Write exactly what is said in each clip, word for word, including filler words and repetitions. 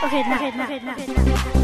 Ojeda, ojeda, ojeda, ojeda.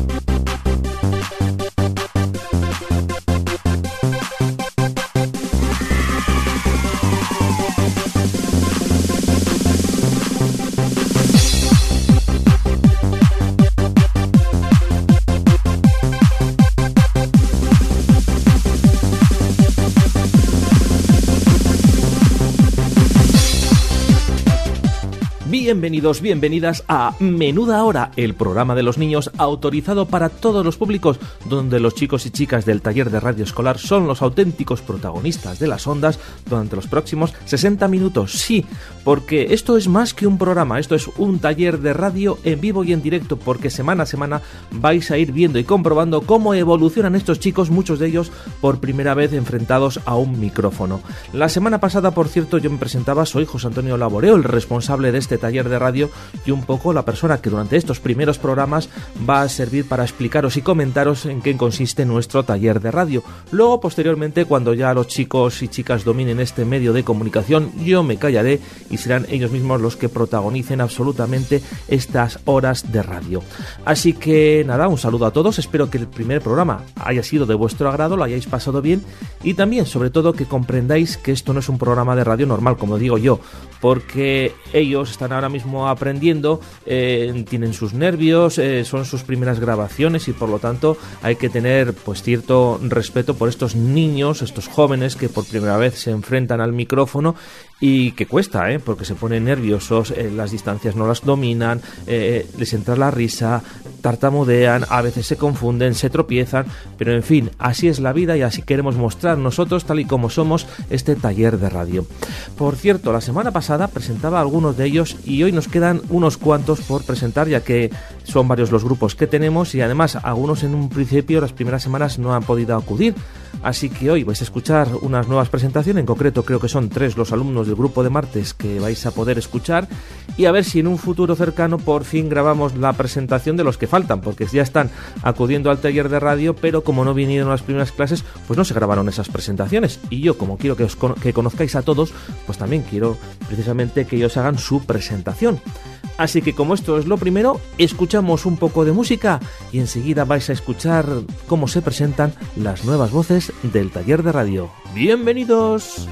Bienvenidos, bienvenidas a Menuda Hora, el programa de los niños autorizado para todos los públicos, donde los chicos y chicas del taller de radio escolar son los auténticos protagonistas de las ondas durante los próximos sesenta minutos. Sí, porque esto es más que un programa, esto es un taller de radio en vivo y en directo, porque semana a semana vais a ir viendo y comprobando cómo evolucionan estos chicos, muchos de ellos por primera vez enfrentados a un micrófono. La semana pasada, por cierto, yo me presentaba, soy José Antonio Laboreo, el responsable de este taller de radio y un poco la persona que durante estos primeros programas va a servir para explicaros y comentaros en qué consiste nuestro taller de radio. Luego, posteriormente, cuando ya los chicos y chicas dominen este medio de comunicación, yo me callaré y serán ellos mismos los que protagonicen absolutamente estas horas de radio. Así que nada, un saludo a todos, espero que el primer programa haya sido de vuestro agrado, lo hayáis pasado bien y también, sobre todo, que comprendáis que esto no es un programa de radio normal, como digo yo, porque ellos están ahora mismo aprendiendo, eh, tienen sus nervios, eh, son sus primeras grabaciones y por lo tanto hay que tener pues cierto respeto por estos niños, estos jóvenes que por primera vez se enfrentan al micrófono y que cuesta, ¿eh? Porque se ponen nerviosos, eh, las distancias no las dominan, eh, les entra la risa, tartamudean, a veces se confunden, se tropiezan, pero en fin, así es la vida y así queremos mostrar nosotros, tal y como somos, este taller de radio. Por cierto, la semana pasada presentaba a algunos de ellos y hoy nos quedan unos cuantos por presentar, ya que son varios los grupos que tenemos y además algunos en un principio, las primeras semanas, no han podido acudir. Así que hoy vais a escuchar unas nuevas presentaciones, en concreto creo que son tres los alumnos del grupo de martes que vais a poder escuchar y a ver si en un futuro cercano por fin grabamos la presentación de los que faltan, porque ya están acudiendo al taller de radio, pero como no vinieron a las primeras clases, pues no se grabaron esas presentaciones y yo, como quiero que, os con- que conozcáis a todos, pues también quiero precisamente que ellos hagan su presentación. Así que como esto es lo primero, escuchamos un poco de música y enseguida vais a escuchar cómo se presentan las nuevas voces del taller de radio. ¡Bienvenidos!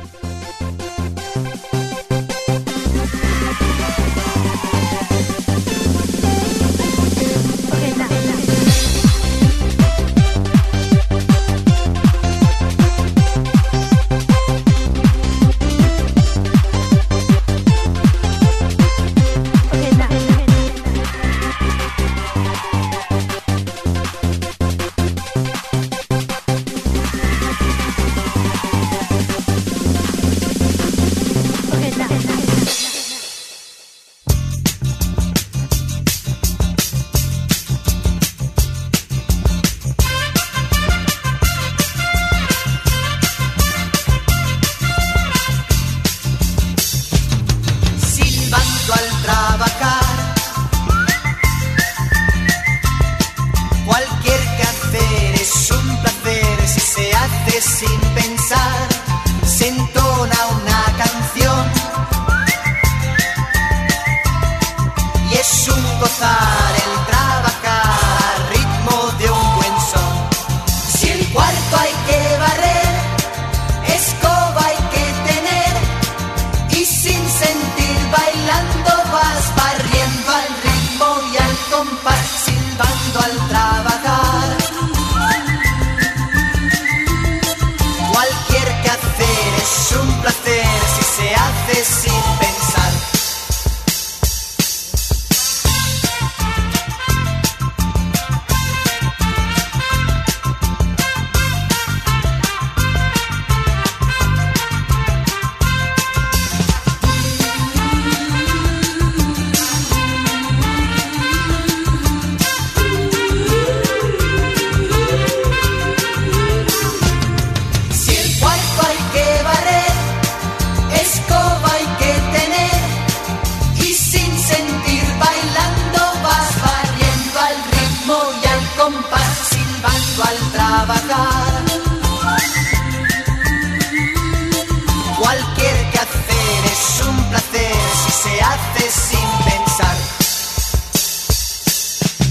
Cualquier quehacer es un placer si se hace sin pensar.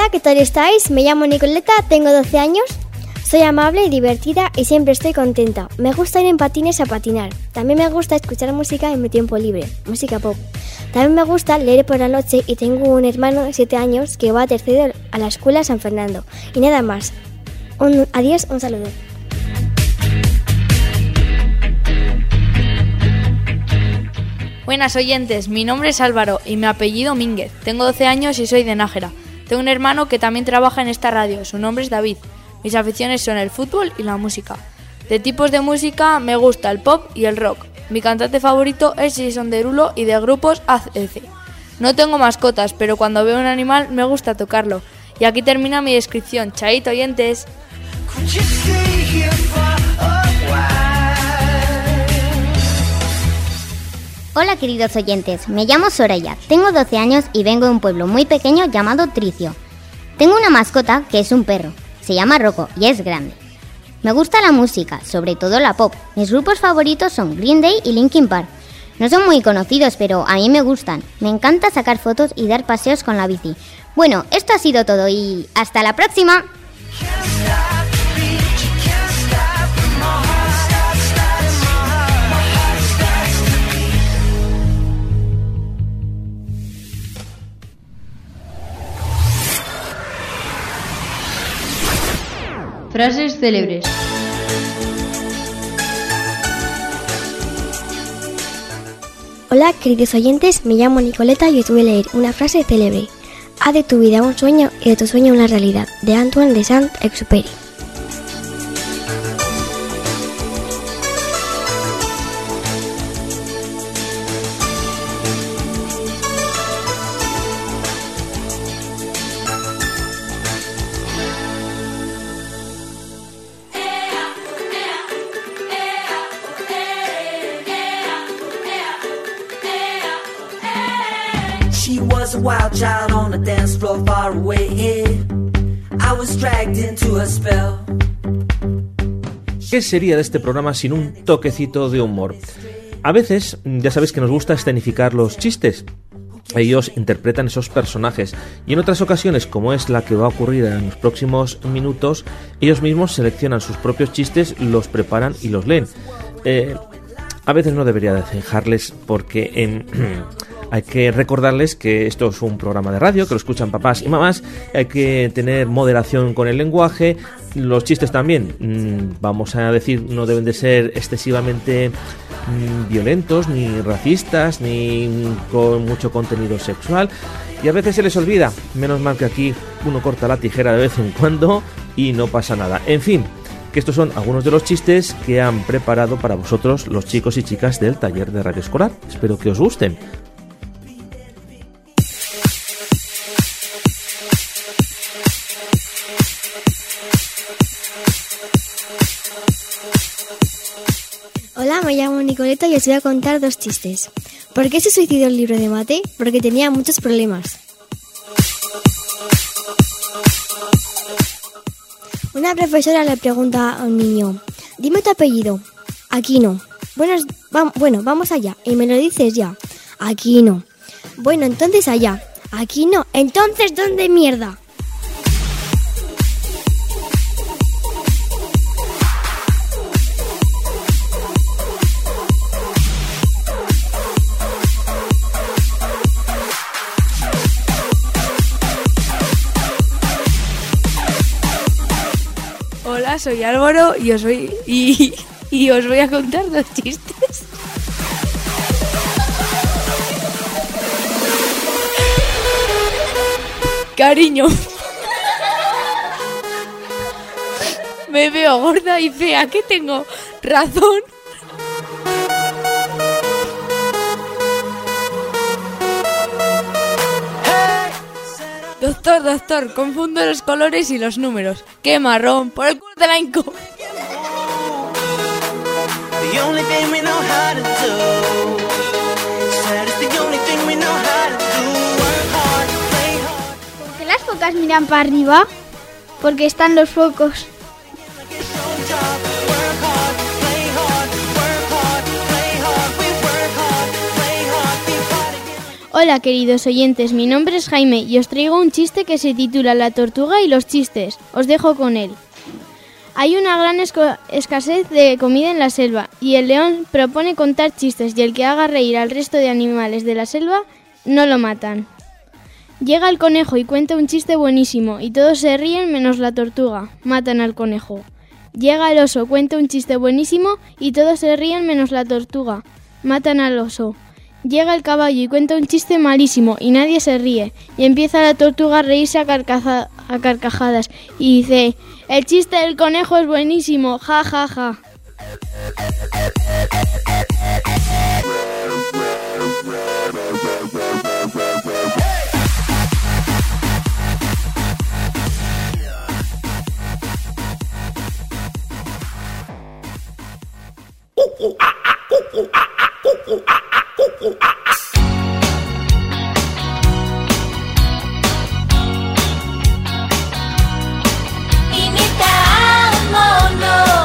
Hola, ¿qué tal estáis? Me llamo Nicoleta, tengo doce años. Soy amable y divertida y siempre estoy contenta. Me gusta ir en patines a patinar. También me gusta escuchar música en mi tiempo libre, música pop. También me gusta leer por la noche y tengo un hermano de siete años que va a tercero a la escuela San Fernando. Y nada más. Un, adiós, un saludo. Buenas oyentes, mi nombre es Álvaro y mi apellido Mínguez. Tengo doce años y soy de Nájera. Tengo un hermano que también trabaja en esta radio, su nombre es David. Mis aficiones son el fútbol y la música. De tipos de música me gusta el pop y el rock. Mi cantante favorito es Jason Derulo y de grupos A C C. No tengo mascotas, pero cuando veo un animal me gusta tocarlo. Y aquí termina mi descripción. Chaito, oyentes. Hola queridos oyentes, me llamo Soraya, tengo doce años y vengo de un pueblo muy pequeño llamado Tricio. Tengo una mascota que es un perro. Se llama Rocco y es grande. Me gusta la música, sobre todo la pop. Mis grupos favoritos son Green Day y Linkin Park. No son muy conocidos, pero a mí me gustan. Me encanta sacar fotos y dar paseos con la bici. Bueno, esto ha sido todo y ¡hasta la próxima! Frases célebres. Hola, queridos oyentes, me llamo Nicoleta y os voy a leer una frase célebre. Haz de tu vida un sueño y de tu sueño una realidad, de Antoine de Saint-Exupéry. She was a wild child on the dance floor far away. I was dragged into a spell. ¿Qué sería de este programa sin un toquecito de humor? A veces, ya sabéis que nos gusta escenificar los chistes. Ellos interpretan esos personajes y en otras ocasiones, como es la que va a ocurrir en los próximos minutos, ellos mismos seleccionan sus propios chistes, los preparan y los leen. Eh, a veces no debería dejarles porque en... Hay que recordarles que esto es un programa de radio, que lo escuchan papás y mamás. Hay que tener moderación con el lenguaje. Los chistes también, mmm, vamos a decir, no deben de ser excesivamente mmm, violentos, ni racistas, ni con mucho contenido sexual. Y a veces se les olvida. Menos mal que aquí uno corta la tijera de vez en cuando y no pasa nada. En fin, que estos son algunos de los chistes que han preparado para vosotros los chicos y chicas del taller de radio escolar. Espero que os gusten. Hola, me llamo Nicoleta y os voy a contar dos chistes. ¿Por qué se suicidó el libro de mate? Porque tenía muchos problemas. Una profesora le pregunta a un niño: dime tu apellido. Aquino. Bueno, va, bueno, vamos allá. Y me lo dices ya. Aquino. Bueno, entonces allá. Aquino. Entonces, ¿dónde mierda? Hola, soy Álvaro y os voy, y, y os voy a contar dos chistes. Cariño, me veo gorda y fea, ¿qué tengo? ¿Razón? Doctor, doctor, confundo los colores y los números. ¡Qué marrón! ¡Por el culo de la inco! ¿Por qué las focas miran para arriba? Porque están los focos. Hola queridos oyentes, mi nombre es Jaime y os traigo un chiste que se titula La tortuga y los chistes. Os dejo con él. Hay una gran esco- escasez de comida en la selva y el león propone contar chistes y el que haga reír al resto de animales de la selva no lo matan. Llega el conejo y cuenta un chiste buenísimo y todos se ríen menos la tortuga. Matan al conejo. Llega el oso, cuenta un chiste buenísimo y todos se ríen menos la tortuga. Matan al oso. Llega el caballo y cuenta un chiste malísimo y nadie se ríe. Y empieza la tortuga a reírse a, carcaja- a carcajadas y dice: el chiste del conejo es buenísimo, ja ja ja. Imita a un mono,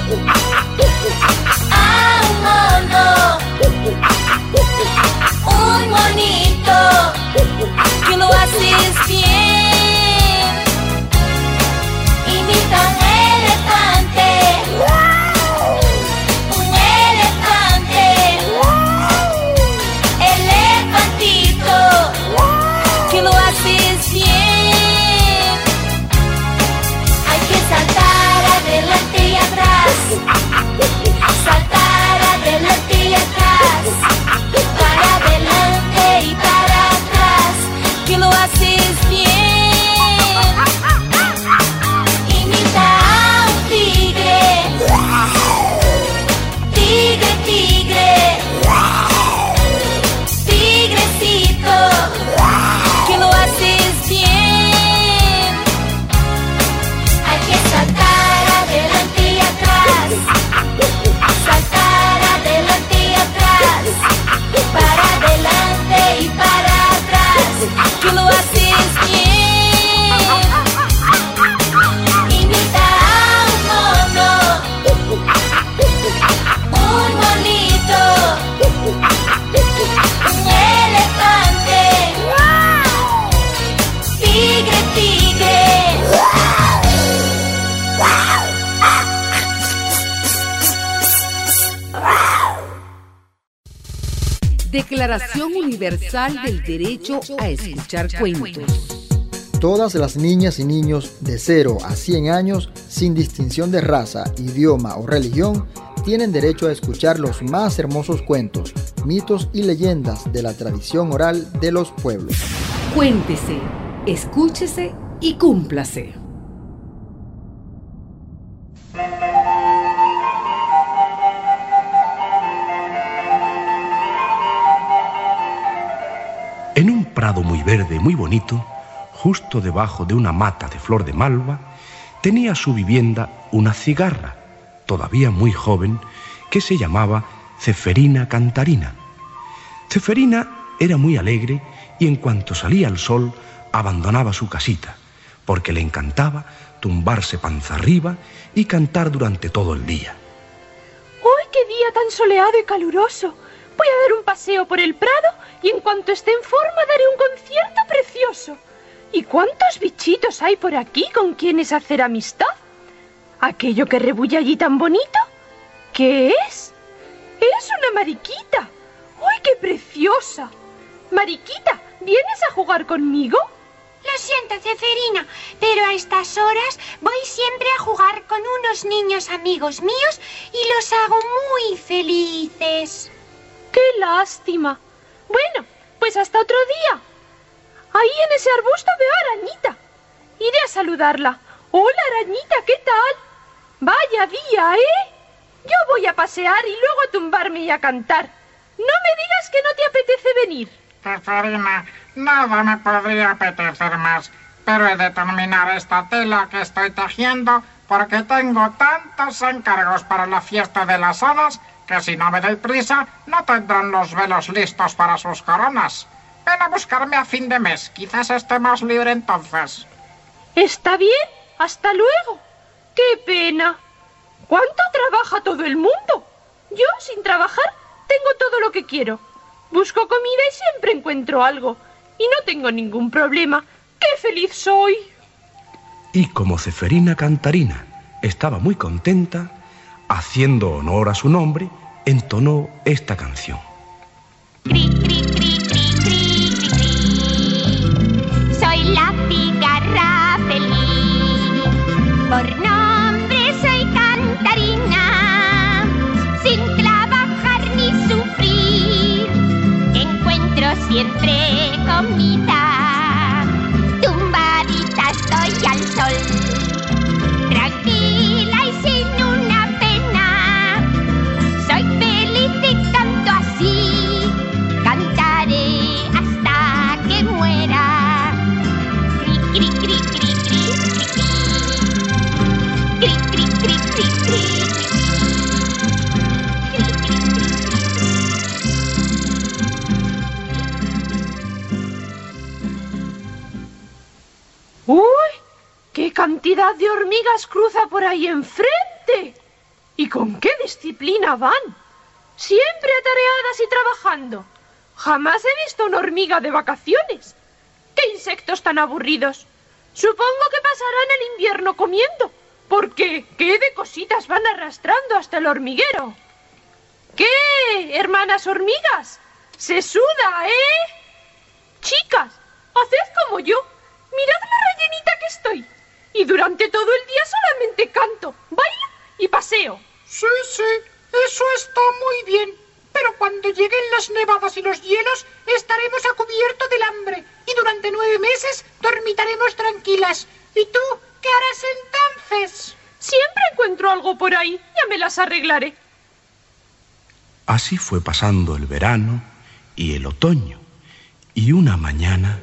a un mono, un monito, que lo haces bien. Imita a un elefante, un elefante, elefantito, que lo haces bien. Hay que saltar adelante y atrás, saltar adelante y atrás, para adelante y para atrás, que lo haces bien. Imita a un tigre, tigre, tigre, tigrecito, que lo haces bien. Hay que saltar adelante y atrás, saltar adelante y atrás, para adelante y para atrás, que lo haces bien. Imita a un mono, un monito, un elefante, tigre, tigre. Declaración Universal del Derecho a Escuchar Cuentos. Todas las niñas y niños de cero a cien años, sin distinción de raza, idioma o religión, tienen derecho a escuchar los más hermosos cuentos, mitos y leyendas de la tradición oral de los pueblos. Cuéntese, escúchese y cúmplase. En un prado muy verde, muy bonito, justo debajo de una mata de flor de malva, tenía su vivienda una cigarra, todavía muy joven, que se llamaba Ceferina Cantarina. Ceferina era muy alegre y en cuanto salía el sol abandonaba su casita, porque le encantaba tumbarse panza arriba y cantar durante todo el día. ¡Uy, qué día tan soleado y caluroso! Voy a dar un paseo por el prado y en cuanto esté en forma daré un concierto precioso. ¿Y cuántos bichitos hay por aquí con quienes hacer amistad? ¿Aquello que rebulle allí tan bonito? ¿Qué es? ¡Es una mariquita! ¡Uy, qué preciosa! Mariquita, ¿vienes a jugar conmigo? Lo siento, Ceferina, pero a estas horas voy siempre a jugar con unos niños amigos míos y los hago muy felices. ¡Qué lástima! Bueno, pues hasta otro día. Ahí en ese arbusto veo a Arañita. Iré a saludarla. Hola, Arañita, ¿qué tal? Vaya día, ¿eh? Yo voy a pasear y luego a tumbarme y a cantar. No me digas que no te apetece venir. Ceferina, nada me podría apetecer más, pero he de terminar esta tela que estoy tejiendo porque tengo tantos encargos para la fiesta de las hadas que si no me doy prisa no tendrán los velos listos para sus coronas. Ven a buscarme a fin de mes, quizás esté más libre entonces. Está bien, hasta luego. ¡Qué pena! ¿Cuánto trabaja todo el mundo? Yo, sin trabajar, tengo todo lo que quiero. Busco comida y siempre encuentro algo. Y no tengo ningún problema. ¡Qué feliz soy! Y como Ceferina Cantarina estaba muy contenta, haciendo honor a su nombre, entonó esta canción. Cri, cri, cri, cri, cri, cri, cri. Soy la cigarra feliz. Por nombre soy Cantarina. Sin trabajar ni sufrir, encuentro siempre comida. Tumbadita estoy al sol, tranquila y sin una pena. Soy feliz y canto así, cantaré hasta que muera. Cri, cri, cri, cri, cri, cri, cri, cri, cri, cri, cri. ¡Uy! ¡Qué cantidad de hormigas cruza por ahí enfrente! ¿Y con qué disciplina van? Siempre atareadas y trabajando. Jamás he visto una hormiga de vacaciones. ¡Qué insectos tan aburridos! Supongo que pasarán el invierno comiendo, porque ¿qué de cositas van arrastrando hasta el hormiguero? ¿Qué, hermanas hormigas? Se suda, ¿eh? Chicas, haced como yo. Mirad la rellenita que estoy. Y durante todo el día solamente canto, bailo y paseo. Sí, sí, eso está muy bien. Pero cuando lleguen las nevadas y los hielos, estaremos a cubierto del hambre. Y durante nueve meses dormitaremos tranquilas. ¿Y tú qué harás entonces? Siempre encuentro algo por ahí. Ya me las arreglaré. Así fue pasando el verano y el otoño. Y una mañana...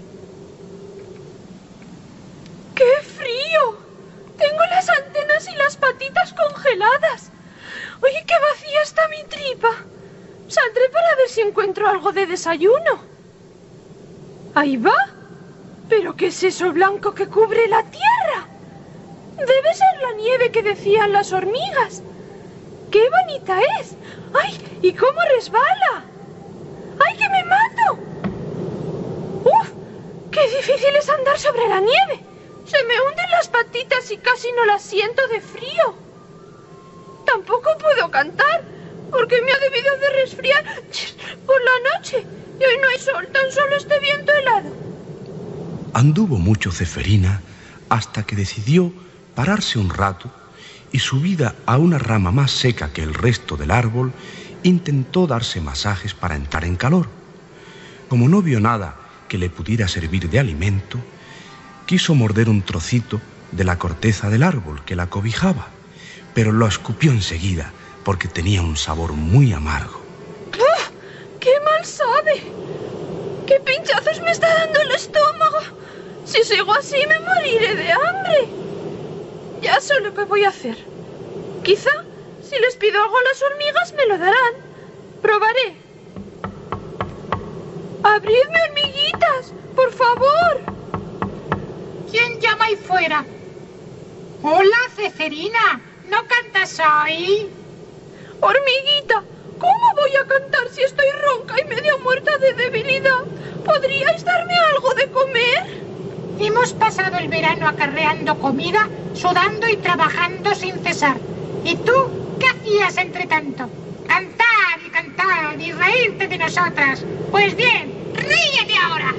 ¡Qué frío! Tengo las antenas y las patitas congeladas. Oye, qué vacía está mi tripa. Saldré para ver si encuentro algo de desayuno. Ahí va. ¿Pero qué es eso blanco que cubre la tierra? Debe ser la nieve que decían las hormigas. ¡Qué bonita es! ¡Ay! ¿Y cómo resbala? ¡Ay, que me mato! ¡Uf! ¡Qué difícil es andar sobre la nieve! Se me hunden las patitas y casi no las siento de frío. Tampoco puedo cantar, porque me ha debido de resfriar por la noche. Y hoy no hay sol, tan solo este viento helado. Anduvo mucho Ceferina hasta que decidió pararse un rato y, subida a una rama más seca que el resto del árbol, intentó darse masajes para entrar en calor. Como no vio nada que le pudiera servir de alimento, quiso morder un trocito de la corteza del árbol que la cobijaba, pero lo escupió enseguida porque tenía un sabor muy amargo. ¡Ah! ¡Qué mal sabe! ¡Qué pinchazos me está dando el estómago! Si sigo así me moriré de hambre. Ya sé lo que voy a hacer. Quizá, si les pido algo a las hormigas, me lo darán. Probaré. ¡Abridme, hormiguitas! ¡Por favor! ¿Quién llama ahí fuera? Hola, Ceferina. ¿No cantas hoy? Hormiguita, ¿cómo voy a cantar si estoy ronca y medio muerta de debilidad? ¿Podríais darme algo de comer? Hemos pasado el verano acarreando comida, sudando y trabajando sin cesar. ¿Y tú qué hacías entre tanto? Cantar y cantar y reírte de nosotras. Pues bien, ríete ahora.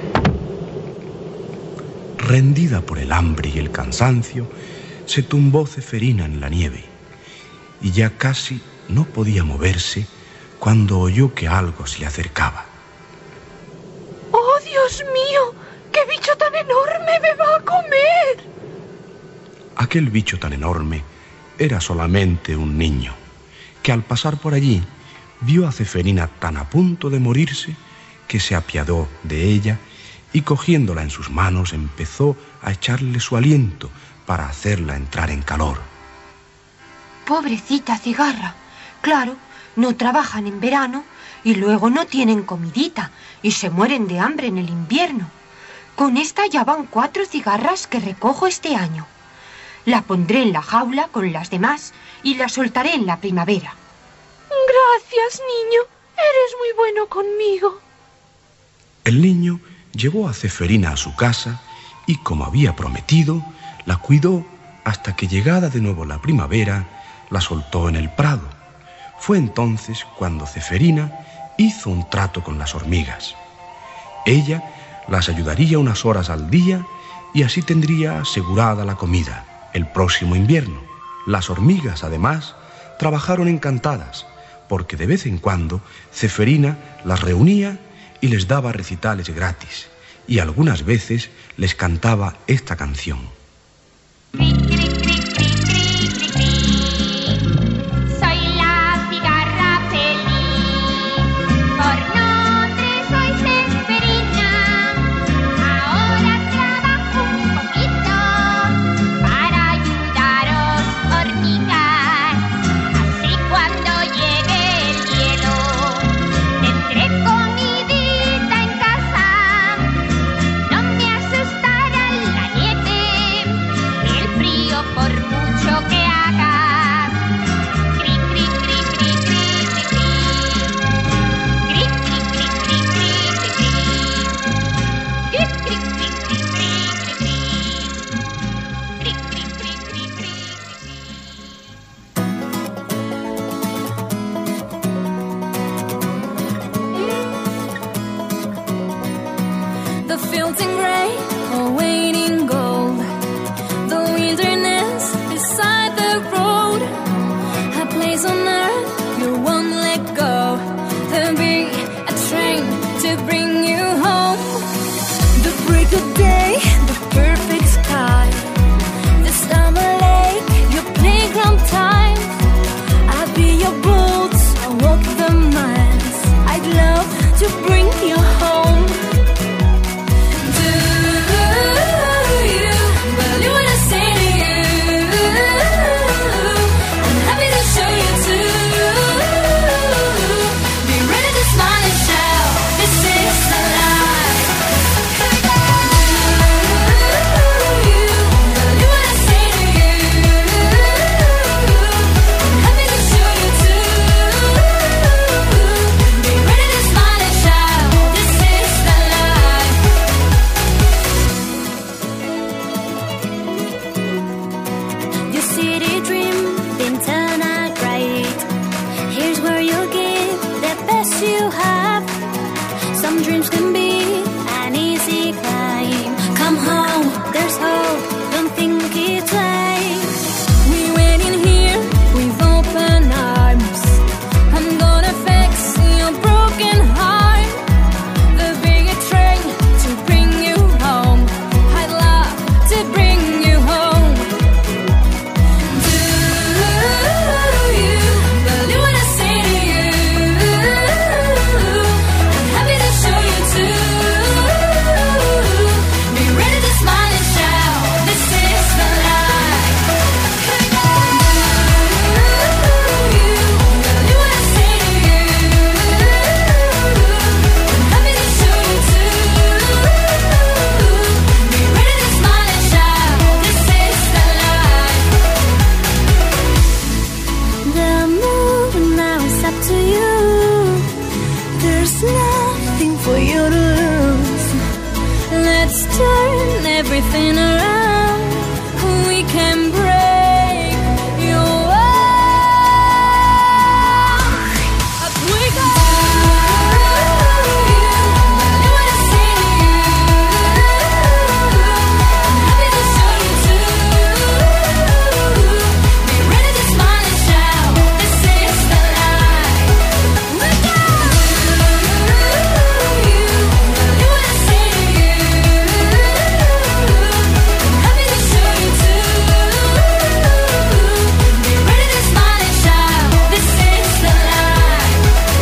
Rendida por el hambre y el cansancio, se tumbó Ceferina en la nieve y ya casi no podía moverse cuando oyó que algo se le acercaba. ¡Oh, Dios mío! ¡Qué bicho tan enorme me va a comer! Aquel bicho tan enorme era solamente un niño, que al pasar por allí vio a Ceferina tan a punto de morirse que se apiadó de ella y, cogiéndola en sus manos, empezó a echarle su aliento para hacerla entrar en calor. Pobrecita cigarra. Claro, no trabajan en verano y luego no tienen comidita y se mueren de hambre en el invierno. Con esta ya van cuatro cigarras que recojo este año. La pondré en la jaula con las demás y la soltaré en la primavera. Gracias, niño. Eres muy bueno conmigo. El niño llevó a Ceferina a su casa y, como había prometido, la cuidó hasta que, llegada de nuevo la primavera, la soltó en el prado. Fue entonces cuando Ceferina hizo un trato con las hormigas. Ella las ayudaría unas horas al día y así tendría asegurada la comida el próximo invierno. Las hormigas, además, trabajaron encantadas, porque de vez en cuando Ceferina las reunía y les daba recitales gratis, y algunas veces les cantaba esta canción. Soy la cigarra feliz, por nombre soy Ceferina. Ahora trabajo un poquito para ayudaros, hormigas. Así cuando llegue el hielo tendré comidita en casa. No me asustará la nieve ni el frío por mucho que haga. Cri, cri, cri, cri, cri, cri, cri. Cri, cri, cri, cri, cri, cri, cri. Cri, cri, cri, cri, cri, cri, cri. Cri, cri, cri, cri, cri, cri. The fields in gray are waiting gold. The wilderness beside the road, a place on earth you won't let go. There'll be a train to bring you home. The break of day, the perfect sky, the summer lake, your playground time. I'll be your boats, I'll walk the miles. I'd love to bring you home. Do you believe what I say to you? I'm happy to show you too. Be ready to smile and shout, this is the life. Do you believe what I say to you? I'm happy to show you too. Be ready to smile and shout, this is the life. Your city dream didn't turn out right. Here's where you'll give the best you have. Some dreams can be an easy climb. Come home, there's hope, don't think it's late. We wait in here with open arms. I'm gonna fix your broken heart. There'll be a train to bring you home. I'd love to bring you home. Do you believe what I say to you? I'm happy to show you too. Be ready to smile and shout, this is the life. Do you believe what I say to you? I'm happy to show you too. Be ready to smile and shout, this is the life. The moon now is up to you. There's nothing for you to lose. Let's turn everything around. We can break your wall. Up we go. Do you believe what I say to you? I'm happy to show you too. Be ready to smile and shout, this is the life. We go. Do you believe what I say to you? I'm happy to show you too. Be ready to smile and shout, this is the life.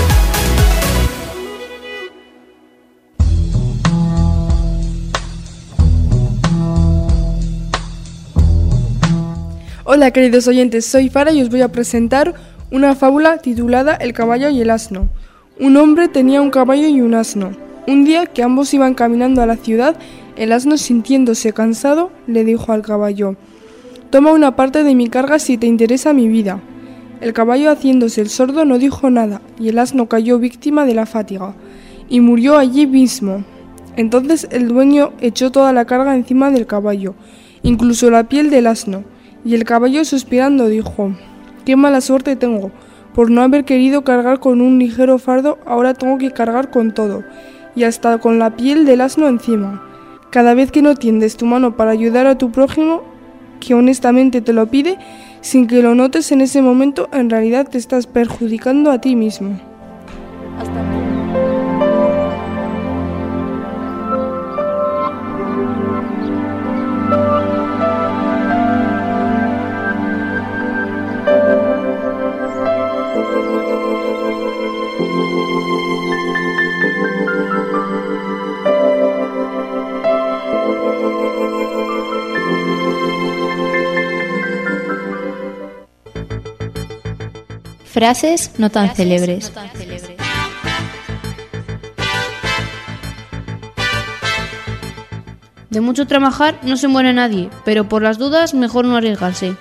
Hola queridos oyentes, soy Fara y os voy a presentar una fábula titulada El caballo y el asno. Un hombre tenía un caballo y un asno. Un día que ambos iban caminando a la ciudad, el asno, sintiéndose cansado, le dijo al caballo: «Toma una parte de mi carga si te interesa mi vida». El caballo, haciéndose el sordo, no dijo nada, y el asno cayó víctima de la fatiga, y murió allí mismo. Entonces el dueño echó toda la carga encima del caballo, incluso la piel del asno, y el caballo, suspirando, dijo: «Qué mala suerte tengo, por no haber querido cargar con un ligero fardo, ahora tengo que cargar con todo, y hasta con la piel del asno encima. Cada vez que no tiendes tu mano para ayudar a tu prójimo, que honestamente te lo pide, sin que lo notes en ese momento, en realidad te estás perjudicando a ti mismo». Frases no tan Frases célebres. no tan célebres. De mucho trabajar no se muere nadie, pero por las dudas mejor no arriesgarse.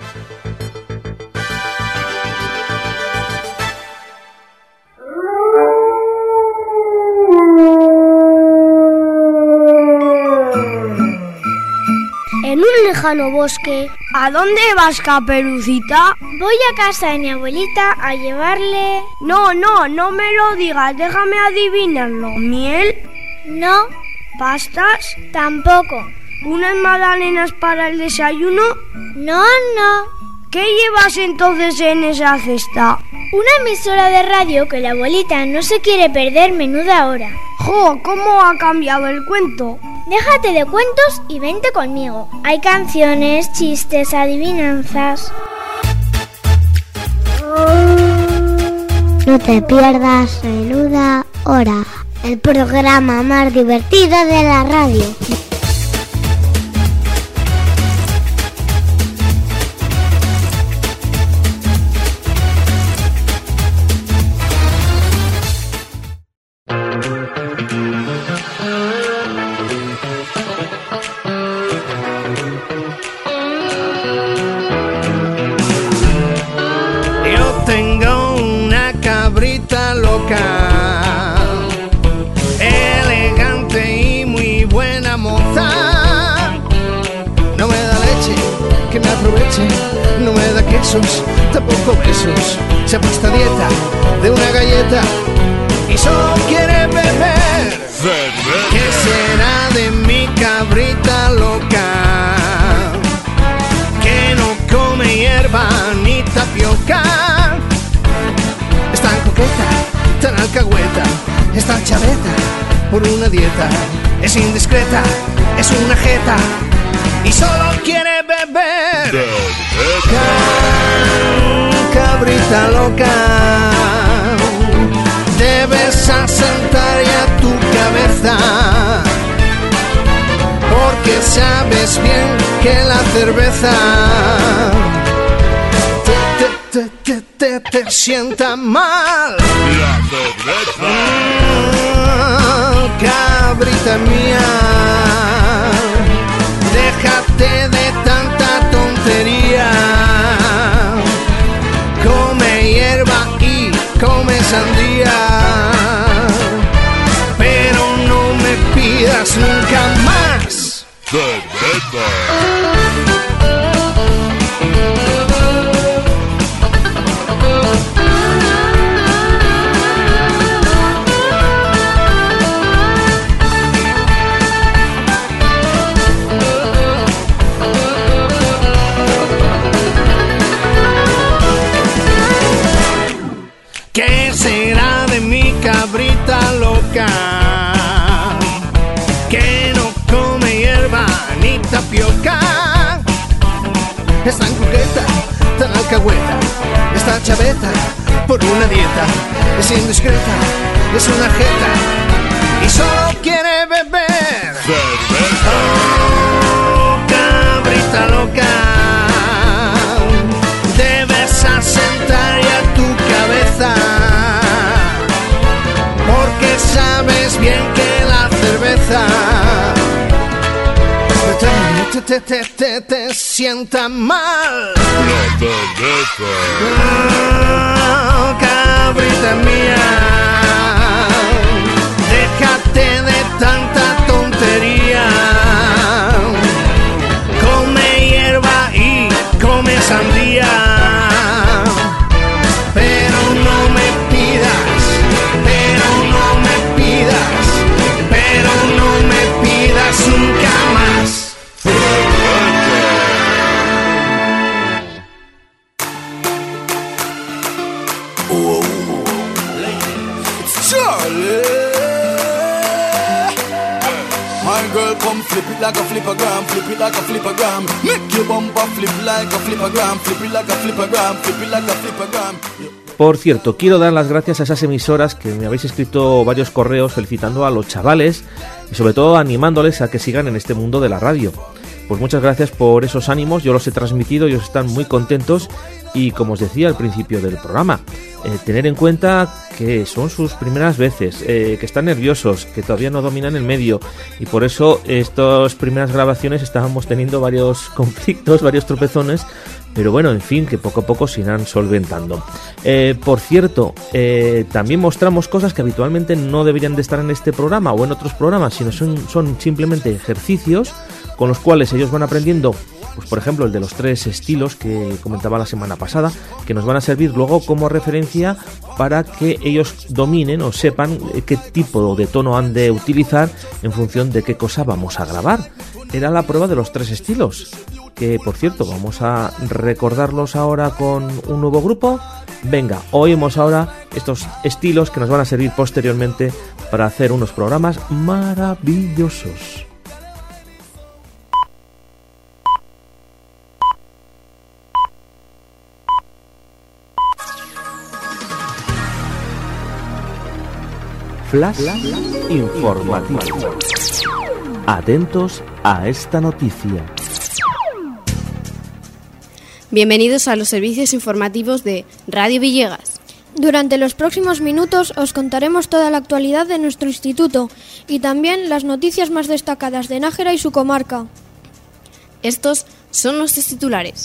En un lejano bosque. ¿A dónde vas, Caperucita? Voy a casa de mi abuelita a llevarle... No, no, no me lo digas, déjame adivinarlo. ¿Miel? No. ¿Pastas? Tampoco. ¿Unas magdalenas para el desayuno? No, no. ¿Qué llevas entonces en esa cesta? Una emisora de radio que la abuelita no se quiere perder menuda hora. ¡Jo! ¿Cómo ha cambiado el cuento? Déjate de cuentos y vente conmigo. Hay canciones, chistes, adivinanzas. No te pierdas Menuda Hora, el programa más divertido de la radio. Tengo una cabrita loca, elegante y muy buena moza. No me da leche, que me aproveche, no me da quesos, tampoco besos. Se ha puesto a dieta de una galleta y solo quiere beber. ¿Qué será de mi cabrita loca? Que no come hierba ni tapioca. Tan coqueta, tan alcahueta, está chaveta por una dieta. Es indiscreta, es una jeta y solo quiere beber. Cabrita loca, debes asentar ya tu cabeza, porque sabes bien que la cerveza Te, te, te, te sienta mal. La cerveza. Mm, cabrita mía, déjate de tanta tontería. Come hierba y come sandía, pero no me pidas nunca más cerveza. ¿Qué será de mi cabrita loca? Que no come hierba ni tapioca. Es tan coqueta, tan alcahueta, está chaveta por una dieta. Es indiscreta, es una jeta y solo quiere beber. Oh, cabrita loca, debes asentar ya tu cabeza, porque sabes bien que la cerveza te, te, te, te, te, te sienta mal. Oh, cabrita mía, déjate de tanta tontería. Come hierba y come sandía. Pero no me pidas, pero no me pidas, pero no me pidas nunca más. My girl, come flip it like a flippergram, flip it like a flippergram. Make your bumper flip like a flippergram, flip it like a flippergram, flip it like a flippergram. Por cierto, quiero dar las gracias a esas emisoras que me habéis escrito varios correos felicitando a los chavales y sobre todo animándoles a que sigan en este mundo de la radio. Pues muchas gracias por esos ánimos, yo los he transmitido, ellos están muy contentos y como os decía al principio del programa, eh, tener en cuenta que son sus primeras veces, eh, que están nerviosos, que todavía no dominan el medio y por eso estas primeras grabaciones estábamos teniendo varios conflictos, varios tropezones, pero bueno, en fin, que poco a poco se irán solventando. Eh, por cierto, eh, también mostramos cosas que habitualmente no deberían de estar en este programa o en otros programas, sino son, son simplemente ejercicios con los cuales ellos van aprendiendo, pues por ejemplo el de los tres estilos que comentaba la semana pasada, que nos van a servir luego como referencia para que ellos dominen o sepan qué tipo de tono han de utilizar en función de qué cosa vamos a grabar. Era la prueba de los tres estilos, que por cierto vamos a recordarlos ahora con un nuevo grupo. Venga, oímos ahora estos estilos que nos van a servir posteriormente para hacer unos programas maravillosos. Flash informativo. Atentos a esta noticia. Bienvenidos a los servicios informativos de Radio Villegas. Durante los próximos minutos os contaremos toda la actualidad de nuestro instituto y también las noticias más destacadas de Nájera y su comarca. Estos son nuestros titulares.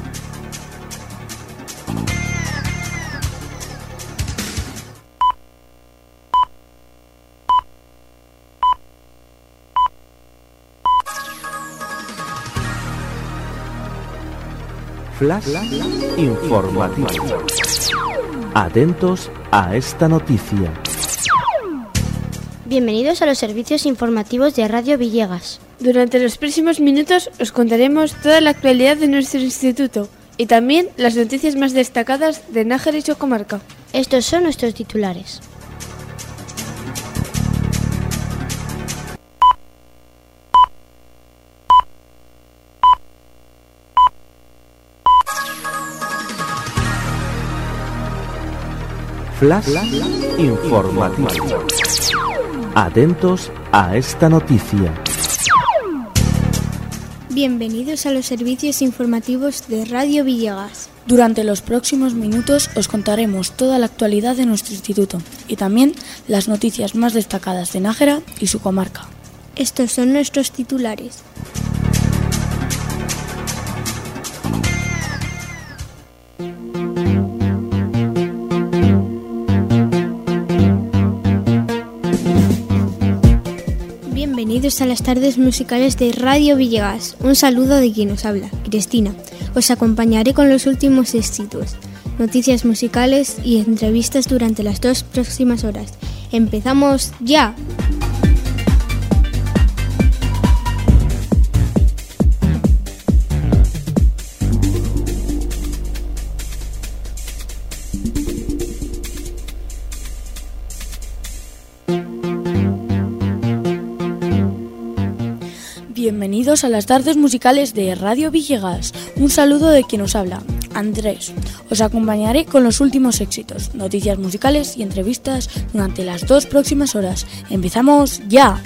Flash informativo. Atentos a esta noticia. Bienvenidos a los servicios informativos de Radio Villegas. Durante los próximos minutos os contaremos toda la actualidad de nuestro instituto y también las noticias más destacadas de Nájera y su comarca. Estos son nuestros titulares. Flash informativo. Atentos a esta noticia. Bienvenidos a los servicios informativos de Radio Villegas. Durante los próximos minutos os contaremos toda la actualidad de nuestro instituto y también las noticias más destacadas de Nájera y su comarca. Estos son nuestros titulares. Bienvenidos a las tardes musicales de Radio Villegas. Un saludo de quien os habla, Cristina. Os acompañaré con los últimos éxitos, noticias musicales y entrevistas durante las dos próximas horas. ¡Empezamos ya! Bienvenidos a las tardes musicales de Radio Villegas. Un saludo de quien os habla, Andrés. Os acompañaré con los últimos éxitos, noticias musicales y entrevistas durante las dos próximas horas. ¡Empezamos ya!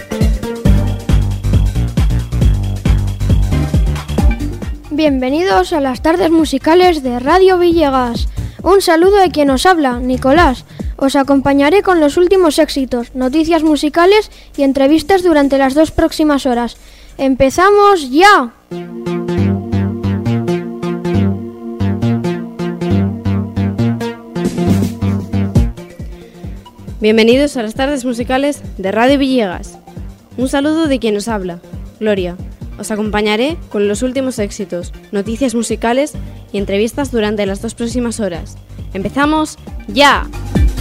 Bienvenidos a las tardes musicales de Radio Villegas. Un saludo de quien os habla, Nicolás. Os acompañaré con los últimos éxitos, noticias musicales y entrevistas durante las dos próximas horas. ¡Empezamos ya! Bienvenidos a las tardes musicales de Radio Villegas. Un saludo de quien os habla, Gloria. Os acompañaré con los últimos éxitos, noticias musicales y entrevistas durante las dos próximas horas. ¡Empezamos ya!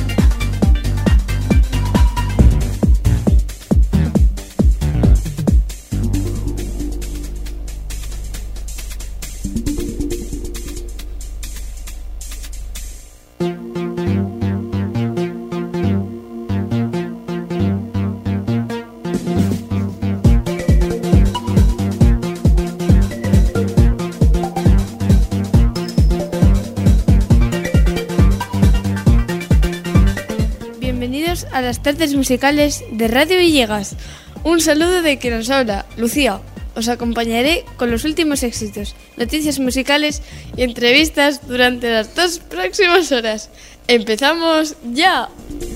A las tardes musicales de Radio Villegas. Un saludo de quien nos habla, Lucía. Os acompañaré con los últimos éxitos, noticias musicales y entrevistas durante las dos próximas horas. ¡Empezamos ya!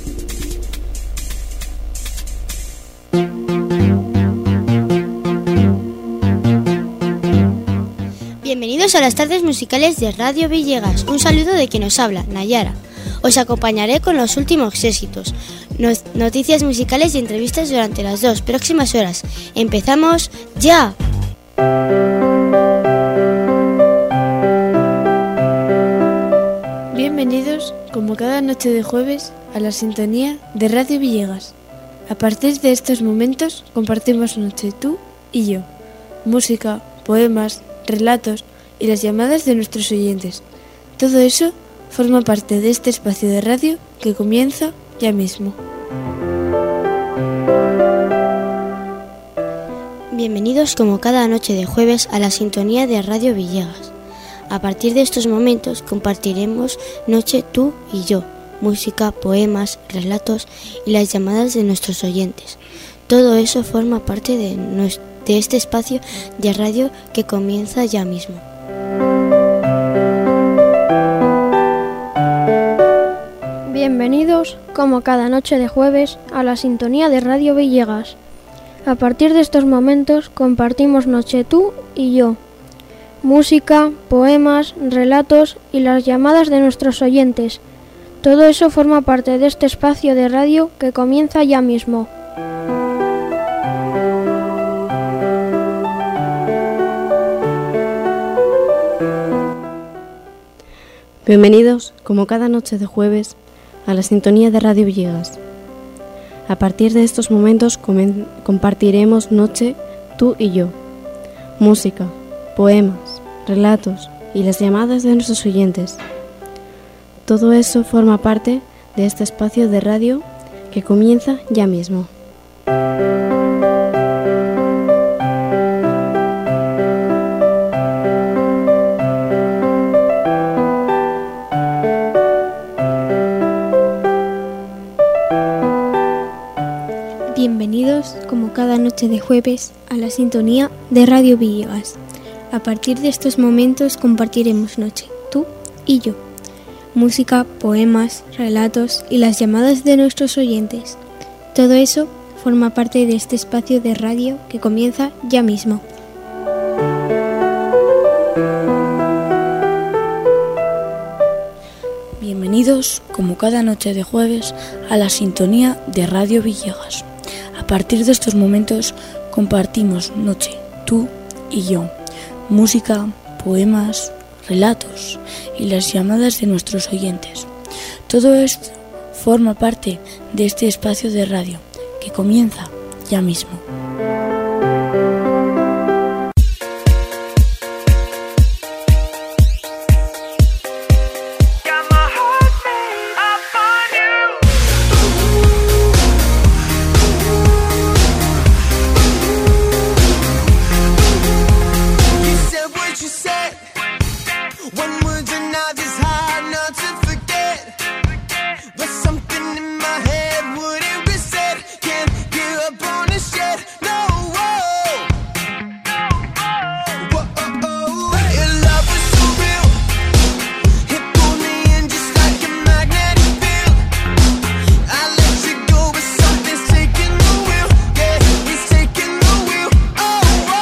Bienvenidos a las tardes musicales de Radio Villegas. Un saludo de quien nos habla, Nayara. Os acompañaré con los últimos éxitos, noticias musicales y entrevistas durante las dos próximas horas. ¡Empezamos ya! Bienvenidos, como cada noche de jueves, a la sintonía de Radio Villegas. A partir de estos momentos compartimos noche tú y yo. Música, poemas, relatos y las llamadas de nuestros oyentes. Todo eso forma parte de este espacio de radio que comienza ya mismo. Bienvenidos como cada noche de jueves a la sintonía de Radio Villegas. A partir de estos momentos compartiremos noche tú y yo, música, poemas, relatos y las llamadas de nuestros oyentes. Todo eso forma parte de, nuestro, de este espacio de radio que comienza ya mismo. Bienvenidos, como cada noche de jueves, a la sintonía de Radio Villegas. A partir de estos momentos compartimos noche tú y yo. Música, poemas, relatos y las llamadas de nuestros oyentes. Todo eso forma parte de este espacio de radio que comienza ya mismo. Bienvenidos, como cada noche de jueves, a la sintonía de Radio Villegas. A partir de estos momentos comen- compartiremos noche tú y yo. Música, poemas, relatos y las llamadas de nuestros oyentes. Todo eso forma parte de este espacio de radio que comienza ya mismo. Bienvenidos, como cada noche de jueves, a la sintonía de Radio Villegas. A partir de estos momentos compartiremos noche, tú y yo. Música, poemas, relatos y las llamadas de nuestros oyentes. Todo eso forma parte de este espacio de radio que comienza ya mismo. Bienvenidos, como cada noche de jueves, a la sintonía de Radio Villegas. A partir de estos momentos compartimos noche, tú y yo. Música, poemas, relatos y las llamadas de nuestros oyentes. Todo esto forma parte de este espacio de radio que comienza ya mismo. Oh,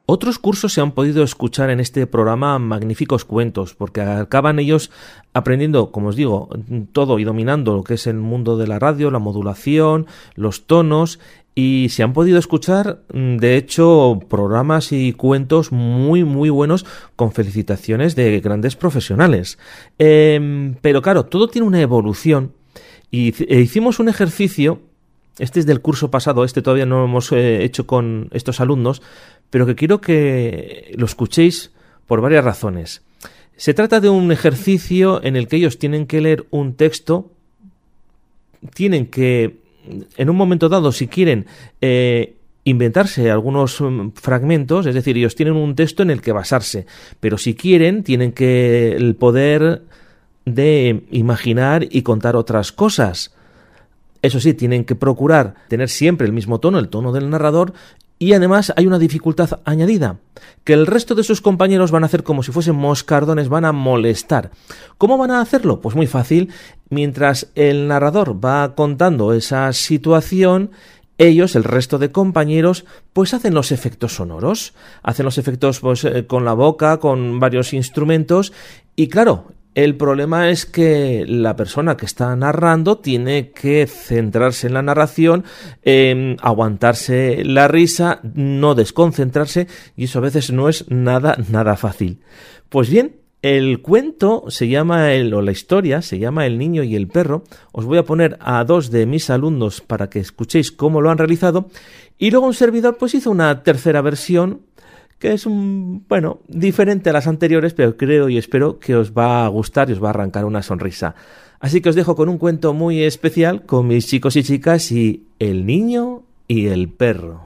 Otros cursos se han podido escuchar en este programa magníficos cuentos, porque acaban ellos aprendiendo, como os digo, todo y dominando lo que es el mundo de la radio, la modulación, los tonos, y se han podido escuchar, de hecho, programas y cuentos muy, muy buenos con felicitaciones de grandes profesionales. Eh, pero claro, todo tiene una evolución y e hicimos un ejercicio, este es del curso pasado, este todavía no lo hemos eh, hecho con estos alumnos, pero que quiero que lo escuchéis por varias razones. Se trata de un ejercicio en el que ellos tienen que leer un texto, tienen que, en un momento dado, si quieren, eh, inventarse algunos um, fragmentos, es decir, ellos tienen un texto en el que basarse, pero si quieren, tienen que el poder de imaginar y contar otras cosas. Eso sí, tienen que procurar tener siempre el mismo tono, el tono del narrador, y además hay una dificultad añadida, que el resto de sus compañeros van a hacer como si fuesen moscardones, van a molestar. ¿Cómo van a hacerlo? Pues muy fácil, mientras el narrador va contando esa situación, ellos, el resto de compañeros, pues hacen los efectos sonoros, hacen los efectos pues, eh, con la boca, con varios instrumentos, y claro, el problema es que la persona que está narrando tiene que centrarse en la narración, eh, aguantarse la risa, no desconcentrarse, y eso a veces no es nada, nada fácil. Pues bien, el cuento se llama, el, o la historia se llama El niño y el perro. Os voy a poner a dos de mis alumnos para que escuchéis cómo lo han realizado, y luego un servidor pues hizo una tercera versión que es un, bueno, diferente a las anteriores, pero creo y espero que os va a gustar y os va a arrancar una sonrisa. Así que os dejo con un cuento muy especial con mis chicos y chicas y El niño y el perro.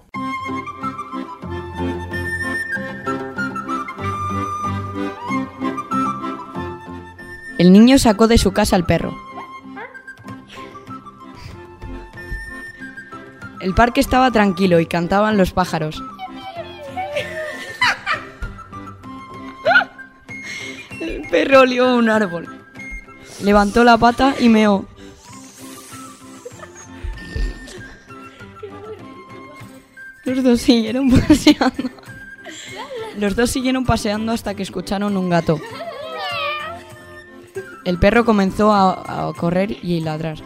El niño sacó de su casa al perro. El parque estaba tranquilo y cantaban los pájaros. El perro olió un árbol, levantó la pata y meó. Los dos siguieron paseando. Los dos siguieron paseando hasta que escucharon un gato. El perro comenzó a, a correr y ladrar.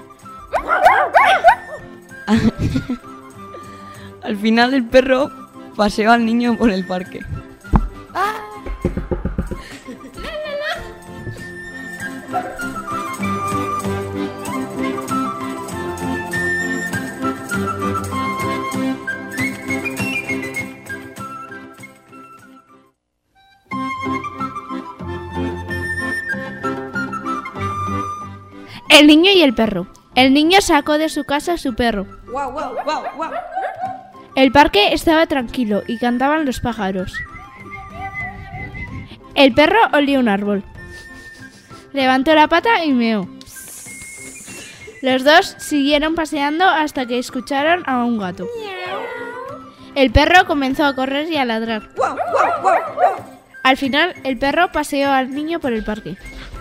Al final el perro paseó al niño por el parque. El niño y el perro. El niño sacó de su casa a su perro. Guau, guau, guau, guau. El parque estaba tranquilo y cantaban los pájaros. El perro olió un árbol. Levantó la pata y meó. Los dos siguieron paseando hasta que escucharon a un gato. El perro comenzó a correr y a ladrar. Al final, el perro paseó al niño por el parque.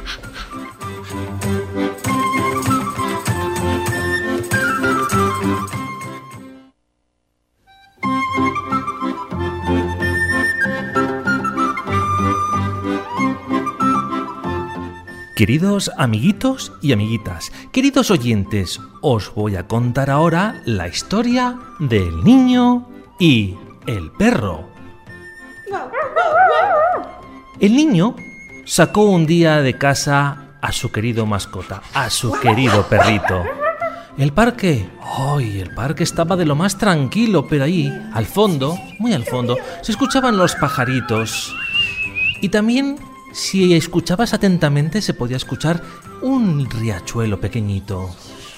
Queridos amiguitos y amiguitas, queridos oyentes, os voy a contar ahora la historia del niño y el perro. El niño sacó un día de casa a su querido mascota, a su querido perrito. El parque, ¡ay! El parque estaba de lo más tranquilo, pero ahí, al fondo, muy al fondo, se escuchaban los pajaritos. Y también, si escuchabas atentamente, se podía escuchar un riachuelo pequeñito.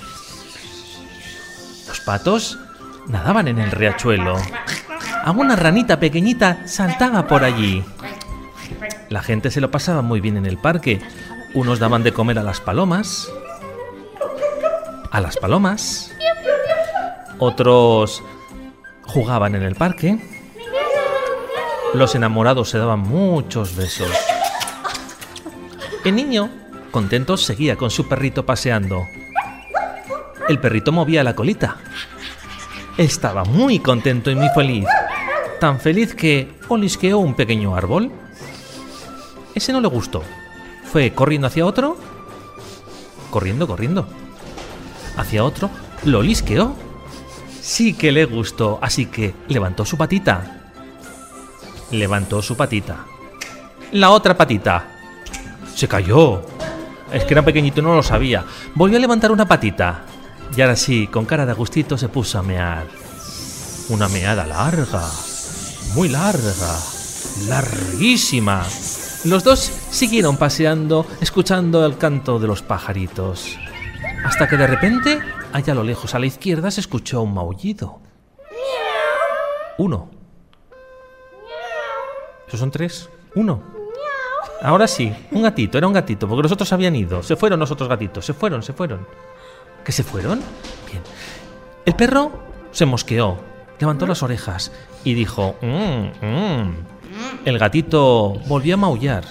Los patos nadaban en el riachuelo. Alguna ranita pequeñita saltaba por allí. La gente se lo pasaba muy bien en el parque. Unos daban de comer a las palomas. A las palomas. Otros jugaban en el parque. Los enamorados se daban muchos besos. El niño, contento, seguía con su perrito paseando. El perrito movía la colita. Estaba muy contento y muy feliz. tan feliz que olisqueó un pequeño árbol. Ese no le gustó. Fue corriendo hacia otro. Corriendo, corriendo. Hacia otro. Lo olisqueó. Sí que le gustó, así que levantó su patita. Levantó su patita. La otra patita. Se cayó. Es que era pequeñito y no lo sabía. Volvió a levantar una patita. Y ahora sí, con cara de agustito se puso a mear. Una meada larga. Muy larga. Larguísima. Los dos siguieron paseando, escuchando el canto de los pajaritos. Hasta que de repente, allá a lo lejos a la izquierda, se escuchó un maullido. Uno. ¿Esos son tres? Uno. Ahora sí, un gatito, era un gatito, porque los otros habían ido. Se fueron los otros gatitos, se fueron, se fueron. ¿Qué se fueron? Bien. El perro se mosqueó, levantó las orejas y dijo... Mmm, mmm. El gatito volvió a maullar.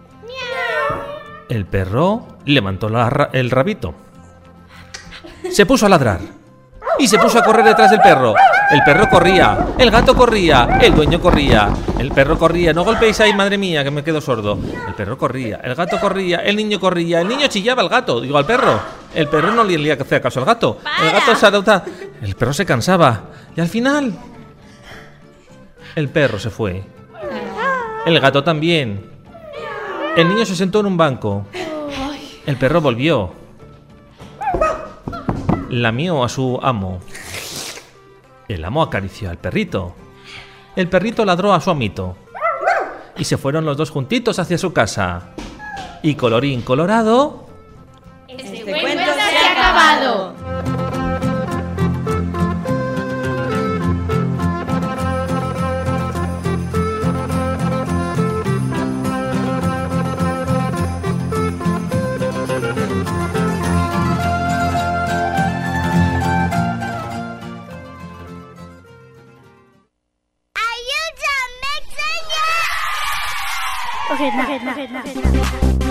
El perro levantó la, el rabito. Se puso a ladrar. Y se puso a correr detrás del perro. El perro corría, el gato corría, el dueño corría. El perro corría, no golpeéis ahí, madre mía, que me quedo sordo. El perro corría, el gato corría, el niño corría. El niño chillaba al gato, digo al perro. El perro no le hacía caso al gato. El gato se adopta. El perro se cansaba. Y al final... el perro se fue. El gato también. El niño se sentó en un banco. El perro volvió. Lamió a su amo. El amo acarició al perrito. El perrito ladró a su amito. Y se fueron los dos juntitos hacia su casa. Y colorín colorado... Este cuento se ha acabado. Okay, no, okay, no, okay, no, okay, no.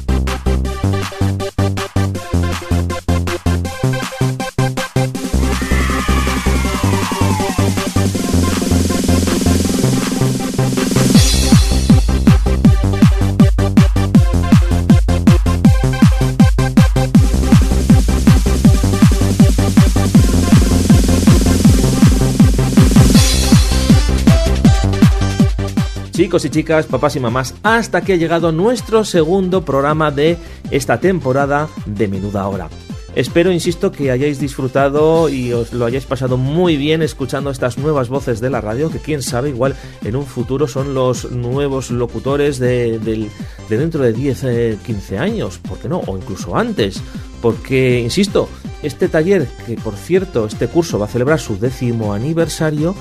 Chicos y chicas, papás y mamás, hasta que ha llegado nuestro segundo programa de esta temporada de Menuda Hora. Espero, insisto, que hayáis disfrutado y os lo hayáis pasado muy bien escuchando estas nuevas voces de la radio, que quién sabe, igual en un futuro son los nuevos locutores de, de, de dentro de diez, quince años, ¿por qué no? O incluso antes, porque, insisto, este taller, que por cierto, este curso va a celebrar su décimo aniversario,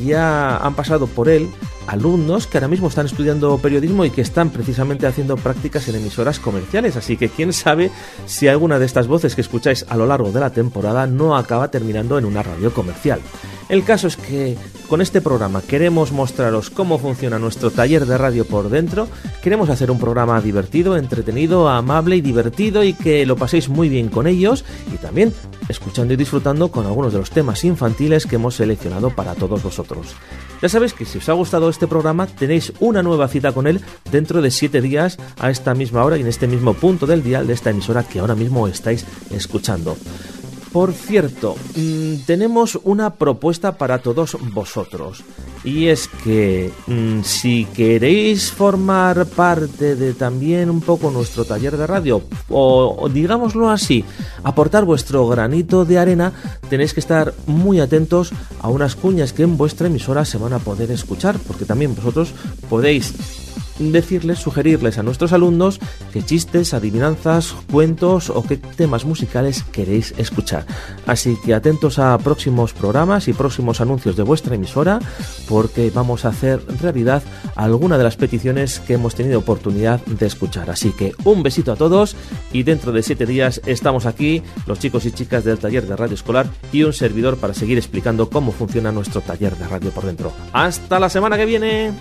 ya han pasado por él alumnos que ahora mismo están estudiando periodismo y que están precisamente haciendo prácticas en emisoras comerciales, así que quién sabe si alguna de estas voces que escucháis a lo largo de la temporada no acaba terminando en una radio comercial. El caso es que con este programa queremos mostraros cómo funciona nuestro taller de radio por dentro. Queremos hacer un programa divertido, entretenido, amable y divertido, y que lo paséis muy bien con ellos, y también escuchando y disfrutando con algunos de los temas infantiles que hemos seleccionado para todos vosotros. Ya sabéis que si os ha gustado este programa tenéis una nueva cita con él dentro de siete días a esta misma hora y en este mismo punto del dial de esta emisora que ahora mismo estáis escuchando. Por cierto, mmm, tenemos una propuesta para todos vosotros, y es que mmm, si queréis formar parte de también un poco nuestro taller de radio, o, o digámoslo así, aportar vuestro granito de arena, tenéis que estar muy atentos a unas cuñas que en vuestra emisora se van a poder escuchar, porque también vosotros podéis decirles, sugerirles a nuestros alumnos qué chistes, adivinanzas, cuentos o qué temas musicales queréis escuchar. Así que atentos a próximos programas y próximos anuncios de vuestra emisora, porque vamos a hacer realidad alguna de las peticiones que hemos tenido oportunidad de escuchar. Así que un besito a todos, y dentro de siete días estamos aquí, los chicos y chicas del taller de radio escolar y un servidor para seguir explicando cómo funciona nuestro taller de radio por dentro. ¡Hasta la semana que viene!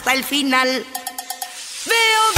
hasta el final. Veo